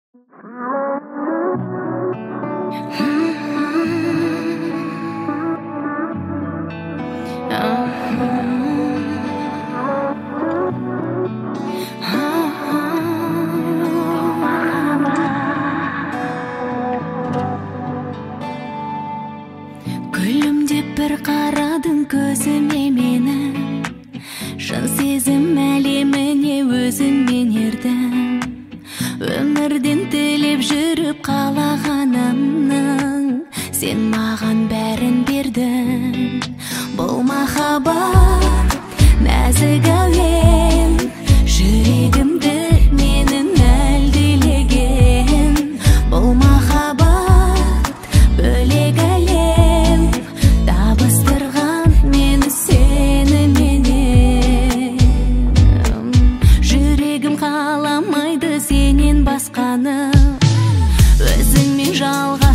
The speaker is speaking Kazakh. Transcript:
Күлімдеп бір қарадың көзіме мені, шын сезім әлеміне өзіңмен ердің. Өмірден тілеп жүріп қалағанымның, сен маған бәрін бердің. Бұл махаббат нәзік әуен, жүрегімді менің әлдилеген. Бұл махаббат бөлек әлем, табыстырған мені сеніменен. Жүрегім қаламайды сенен басқаны, өзіңмен жалған